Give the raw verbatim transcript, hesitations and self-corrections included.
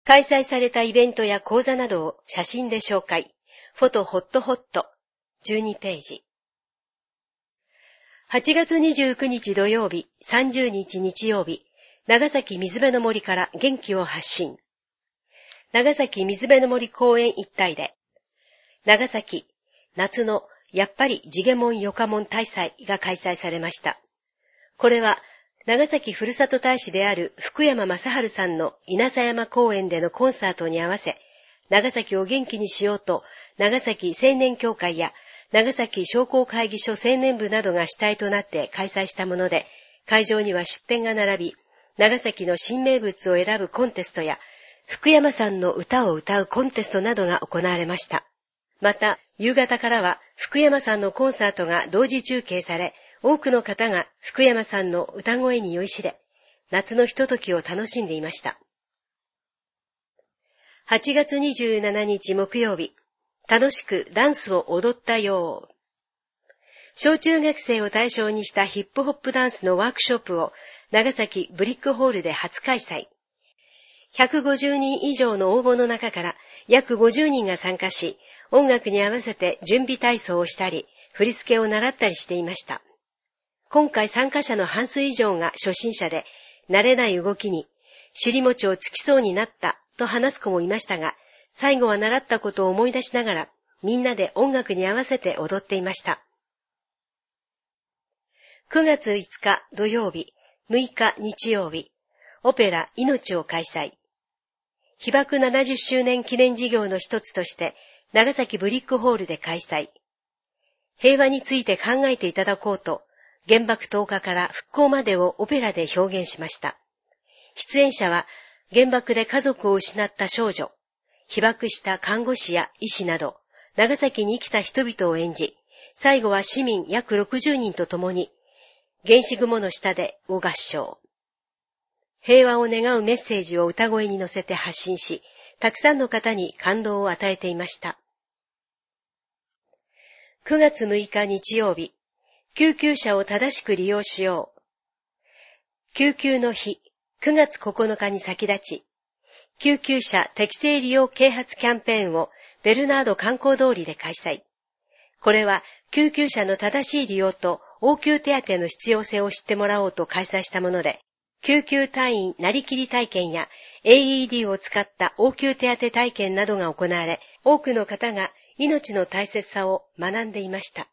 開催されたイベントや講座などを写真で紹介。フォトホットホットじゅうにページ。はちがつにじゅうくにち土曜日、さんじゅうにち日曜日、長崎水辺の森から元気を発信。長崎水辺の森公園一帯で、長崎夏のやっぱり地毛門よか門大祭が開催されました。これは長崎ふるさと大使である福山雅治さんの稲佐山公園でのコンサートに合わせ、長崎を元気にしようと、長崎青年協会や長崎商工会議所青年部などが主体となって開催したもので、会場には出店が並び、長崎の新名物を選ぶコンテストや、福山さんの歌を歌うコンテストなどが行われました。また、夕方からは福山さんのコンサートが同時中継され、多くの方が福山さんの歌声に酔いしれ、夏のひとときを楽しんでいました。はちがつにじゅうしちにち木曜日、楽しくダンスを踊ったよう。小中学生を対象にしたヒップホップダンスのワークショップを長崎ブリックホールで初開催。ひゃくごじゅうにん以上の応募の中から約ごじゅうにんが参加し、音楽に合わせて準備体操をしたり、振り付けを習ったりしていました。今回参加者の半数以上が初心者で、慣れない動きに尻餅をつきそうになったと話す子もいましたが、最後は習ったことを思い出しながら、みんなで音楽に合わせて踊っていました。くがついつか土曜日、むいか日曜日、オペラ命を開催。被爆ななじゅっしゅうねん記念事業の一つとして、長崎ブリックホールで開催。平和について考えていただこうと、原爆投下から復興までをオペラで表現しました。出演者は、原爆で家族を失った少女、被爆した看護師や医師など、長崎に生きた人々を演じ、最後は市民約ろくじゅうにんと共に、原子雲の下でを合唱。平和を願うメッセージを歌声に乗せて発信し、たくさんの方に感動を与えていました。くがつむいか日曜日、救急車を正しく利用しよう。救急の日、くがつここのかに先立ち、救急車適正利用啓発キャンペーンをベルナード観光通りで開催。これは救急車の正しい利用と応急手当の必要性を知ってもらおうと開催したもので、救急隊員なりきり体験や エーイーディー を使った応急手当体験などが行われ、多くの方が命の大切さを学んでいました。